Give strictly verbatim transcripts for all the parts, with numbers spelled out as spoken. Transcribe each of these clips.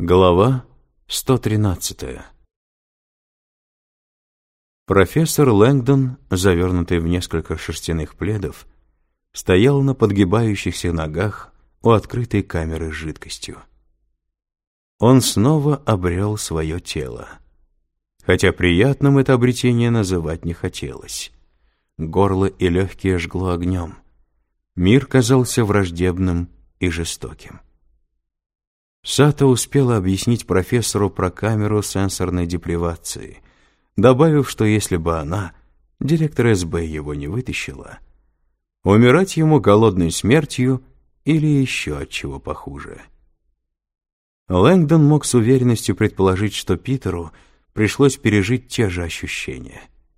Глава сто тринадцатая. Профессор Лэнгдон, завернутый в несколько шерстяных пледов, стоял на подгибающихся ногах у открытой камеры с жидкостью. Он снова обрел свое тело. Хотя приятным это обретение называть не хотелось. Горло и легкие жгло огнем. Мир казался враждебным и жестоким. Сато успела объяснить профессору про камеру сенсорной депривации, добавив, что если бы она, директор эс бэ, его не вытащила, умирать ему голодной смертью или еще от чего похуже. Лэнгдон мог с уверенностью предположить, что Питеру пришлось пережить те же ощущения.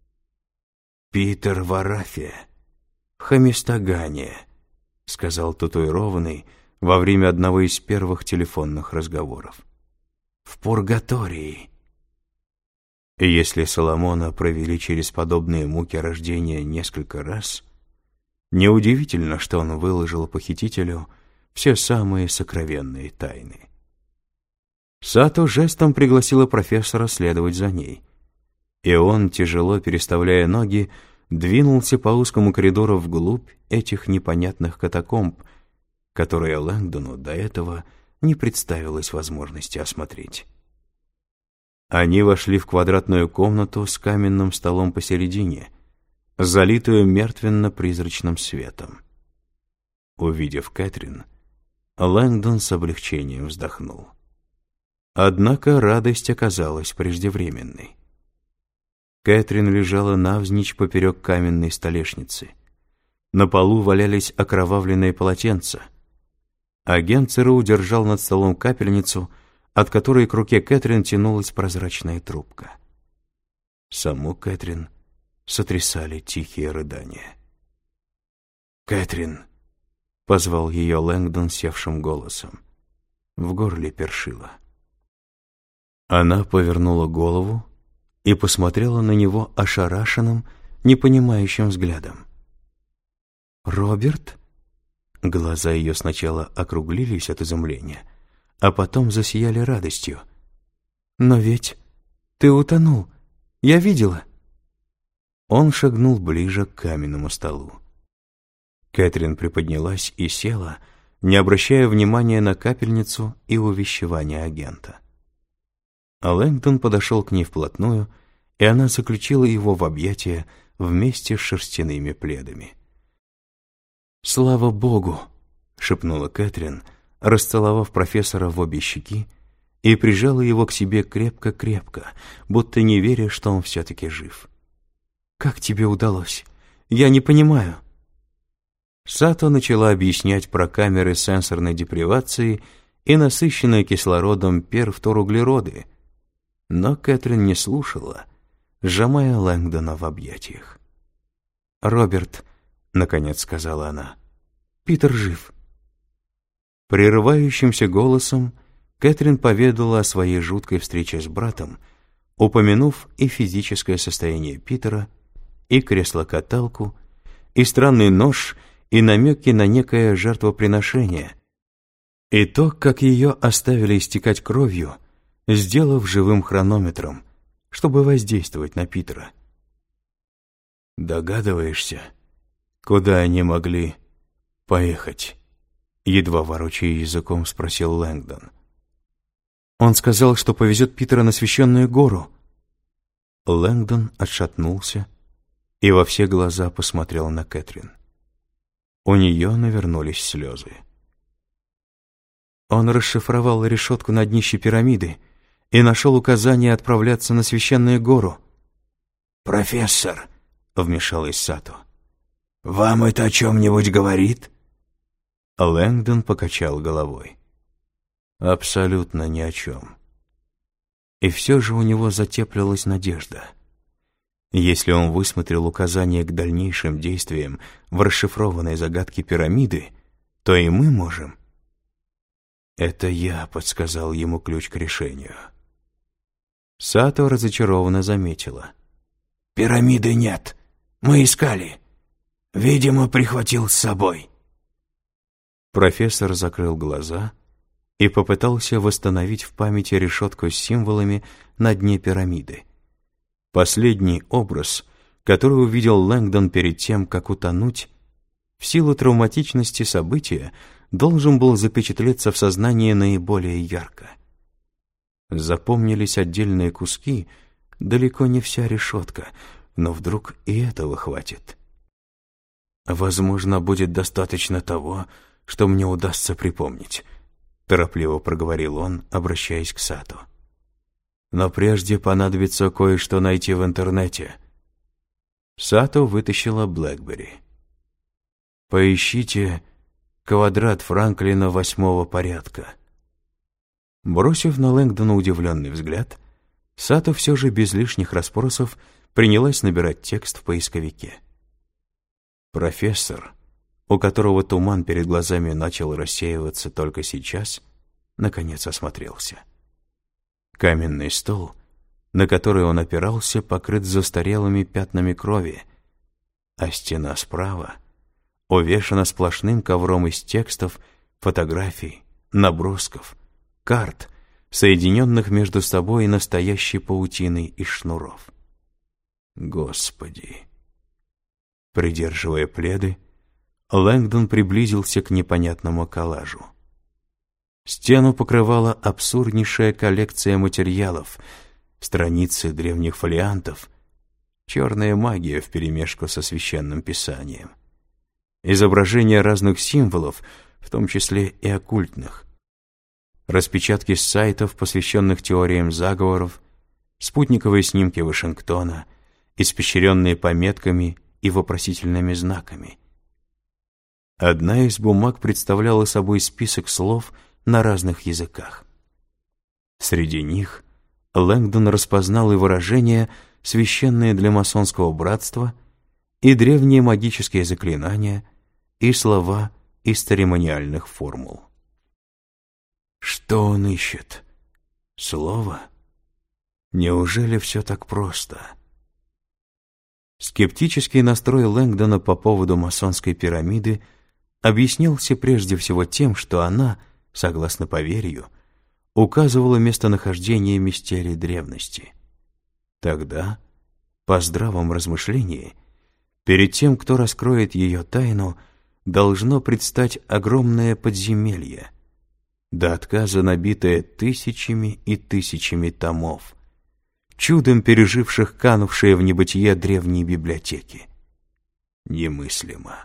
«Питер в Арафе, в Хамистагане», — сказал татуированный во время одного из первых телефонных разговоров. «В Пургатории». И если Соломона провели через подобные муки рождения несколько раз, неудивительно, что он выложил похитителю все самые сокровенные тайны. Сато жестом пригласила профессора следовать за ней, и он, тяжело переставляя ноги, двинулся по узкому коридору вглубь этих непонятных катакомб, которые Лэнгдону до этого не представилось возможности осмотреть. Они вошли в квадратную комнату с каменным столом посередине, залитую мертвенно-призрачным светом. Увидев Кэтрин, Лэнгдон с облегчением вздохнул. Однако радость оказалась преждевременной. Кэтрин лежала навзничь поперек каменной столешницы. На полу валялись окровавленные полотенца. Агент ЦРУ держал над столом капельницу, от которой к руке Кэтрин тянулась прозрачная трубка. Саму Кэтрин сотрясали тихие рыдания. «Кэтрин!» — позвал ее Лэнгдон севшим голосом. В горле першило. Она повернула голову и посмотрела на него ошарашенным, непонимающим взглядом. «Роберт?» Глаза ее сначала округлились от изумления, а потом засияли радостью. «Но ведь ты утонул. Я видела». Он шагнул ближе к каменному столу. Кэтрин приподнялась и села, не обращая внимания на капельницу и увещевания агента. А Лэнгдон подошел к ней вплотную, и она заключила его в объятия вместе с шерстяными пледами. «Слава Богу!» — шепнула Кэтрин, расцеловав профессора в обе щеки, и прижала его к себе крепко-крепко, будто не веря, что он все-таки жив. «Как тебе удалось? Я не понимаю». Сато начала объяснять про камеры сенсорной депривации и насыщенные кислородом перфторуглероды, но Кэтрин не слушала, сжимая Лэнгдона в объятиях. «Роберт», — наконец сказала она, — «Питер жив». Прерывающимся голосом Кэтрин поведала о своей жуткой встрече с братом, упомянув и физическое состояние Питера, и кресло-каталку, и странный нож, и намеки на некое жертвоприношение, и то, как ее оставили истекать кровью, сделав живым хронометром, чтобы воздействовать на Питера. «Догадываешься, куда они могли поехать?» Едва ворочая языком, спросил Лэнгдон. «Он сказал, что повезет Питера на священную гору». Лэнгдон отшатнулся и во все глаза посмотрел на Кэтрин. У нее навернулись слезы. Он расшифровал решетку на днище пирамиды и нашел указание отправляться на священную гору. «Профессор», — вмешалась Сато, — «вам это о чем-нибудь говорит?» Лэнгдон покачал головой. «Абсолютно ни о чем». И все же у него затеплилась надежда. Если он высмотрел указание к дальнейшим действиям в расшифрованной загадке пирамиды, то и мы можем. Это я подсказал ему ключ к решению. Сато разочарованно заметила. «Пирамиды нет. Мы искали. Видимо, прихватил с собой». Профессор закрыл глаза и попытался восстановить в памяти решетку с символами на дне пирамиды. Последний образ, который увидел Лэнгдон перед тем, как утонуть, в силу травматичности события должен был запечатлеться в сознании наиболее ярко. Запомнились отдельные куски, далеко не вся решетка, но вдруг и этого хватит. «Возможно, будет достаточно того, что мне удастся припомнить», — торопливо проговорил он, обращаясь к Сато. «Но прежде понадобится кое-что найти в интернете». Сато вытащила BlackBerry. «Поищите квадрат Франклина восьмого порядка». Бросив на Лэнгдона удивленный взгляд, Сато все же без лишних расспросов принялась набирать текст в поисковике. Профессор, у которого туман перед глазами начал рассеиваться только сейчас, наконец осмотрелся. Каменный стол, на который он опирался, покрыт застарелыми пятнами крови, а стена справа увешана сплошным ковром из текстов, фотографий, набросков, карт, соединенных между собой настоящей паутиной из шнуров. Господи! Придерживая пледы, Лэнгдон приблизился к непонятному коллажу. Стену покрывала абсурднейшая коллекция материалов, страницы древних фолиантов, черная магия вперемешку со священным писанием, изображения разных символов, в том числе и оккультных, распечатки с сайтов, посвященных теориям заговоров, спутниковые снимки Вашингтона, испещренные пометками и вопросительными знаками. Одна из бумаг представляла собой список слов на разных языках. Среди них Лэнгдон распознал и выражения, священные для масонского братства, и древние магические заклинания, и слова из церемониальных формул. Что он ищет? Слово? Неужели все так просто? Скептический настрой Лэнгдона по поводу масонской пирамиды объяснялся прежде всего тем, что она, согласно поверью, указывала местонахождение мистерий древности. Тогда, по здравом размышлении, перед тем, кто раскроет ее тайну, должно предстать огромное подземелье, до отказа набитое тысячами и тысячами томов, чудом переживших канувшие в небытие древние библиотеки. Немыслимо.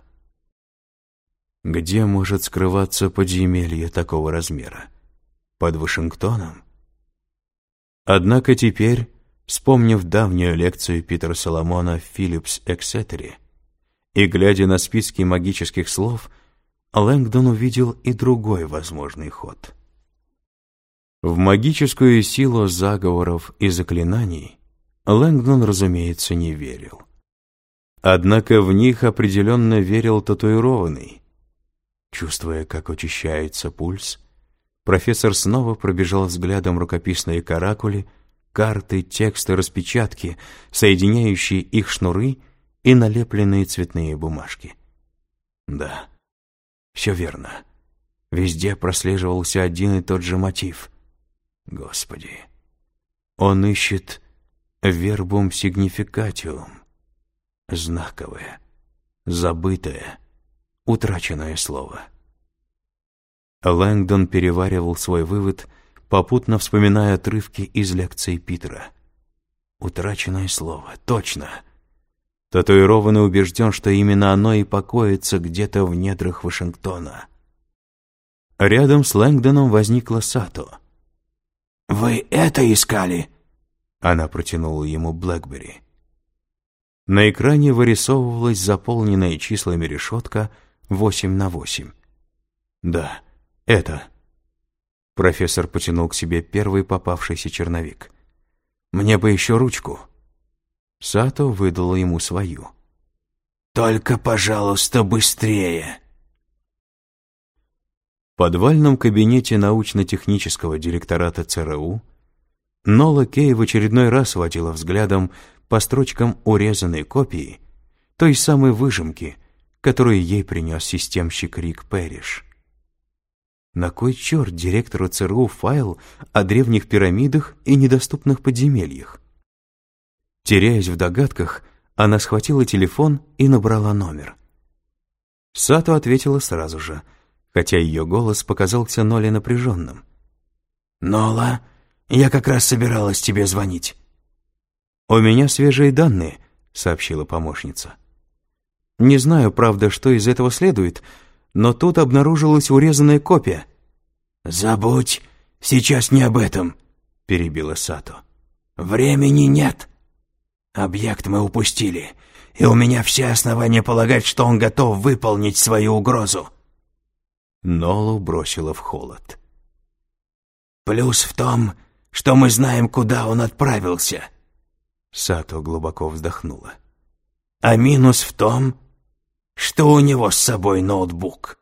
Где может скрываться подземелье такого размера? Под Вашингтоном? Однако теперь, вспомнив давнюю лекцию Питера Соломона в Phillips Exeter и глядя на списки магических слов, Лэнгдон увидел и другой возможный ход. В магическую силу заговоров и заклинаний Лэнгдон, разумеется, не верил. Однако в них определенно верил татуированный. Чувствуя, как учащается пульс, профессор снова пробежал взглядом рукописные каракули, карты, тексты, распечатки, соединяющие их шнуры и налепленные цветные бумажки. Да, все верно. Везде прослеживался один и тот же мотив. Господи! Он ищет вербум сигнификатиум. Знаковое, забытое, утраченное слово. Лэнгдон переваривал свой вывод, попутно вспоминая отрывки из лекции Питера. Утраченное слово, точно. Татуированный убежден, что именно оно и покоится где-то в недрах Вашингтона. Рядом с Лэнгдоном возникла Сато. «Вы это искали?» Она протянула ему BlackBerry. На экране вырисовывалась заполненная числами решетка восемь на восемь. «Да, это...» Профессор потянул к себе первый попавшийся черновик. «Мне бы еще ручку». Сато выдала ему свою. «Только, пожалуйста, быстрее!» В подвальном кабинете научно-технического директората ЦРУ Нола Кей в очередной раз водила взглядом по строчкам урезанной копии той самой выжимки, которую ей принес системщик Рик Пэриш. На кой черт директору ЦРУ файл о древних пирамидах и недоступных подземельях? Теряясь в догадках, она схватила телефон и набрала номер. Сато ответила сразу же, хотя ее голос показался Ноле напряженным. «Нола, я как раз собиралась тебе звонить». «У меня свежие данные», — сообщила помощница. «Не знаю, правда, что из этого следует, но тут обнаружилась урезанная копия». «Забудь, сейчас не об этом», — перебила Сато. «Времени нет. Объект мы упустили, и у меня все основания полагать, что он готов выполнить свою угрозу». Нолу бросила в холод. «Плюс в том, что мы знаем, куда он отправился». Сато глубоко вздохнула. «А минус в том, что у него с собой ноутбук».